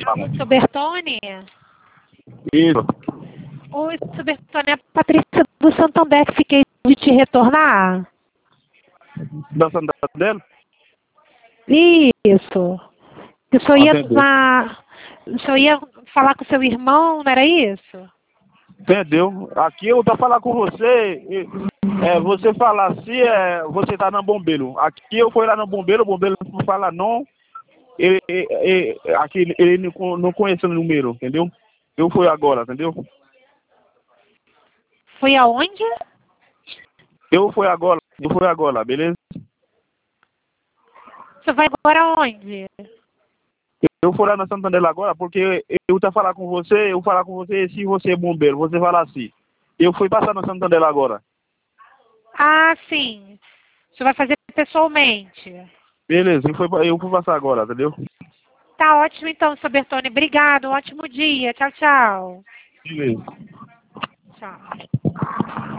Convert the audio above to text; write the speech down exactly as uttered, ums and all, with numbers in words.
o seu Bertone? Isso. Oi, seu Bertone, é a Patrícia do Santander que fiquei de te retornar. Da Santander? Isso. Que o senhor ia, Atendeu. na... o senhor ia falar com o seu irmão, não era isso? Entendeu? Aqui eu tô falando com você, e, é, você fala assim, é, você tá no bombeiro. Aqui eu fui lá no bombeiro, o bombeiro não fala não, ele, ele, aqui ele não, não conhece o número, entendeu? Eu fui agora, entendeu? Foi aonde? Eu fui agora, eu fui agora, beleza? Você vai agora aonde? Eu fui lá na Santander agora porque eu tá falando com você, eu falar com você se você é bombeiro, você fala assim. Eu fui passar na Santander agora. Ah, sim. Você vai fazer pessoalmente. Beleza, eu fui, eu fui passar agora, entendeu? Tá ótimo então, seu Bertone. Obrigado. Um ótimo dia. Tchau, tchau. Beleza. Tchau.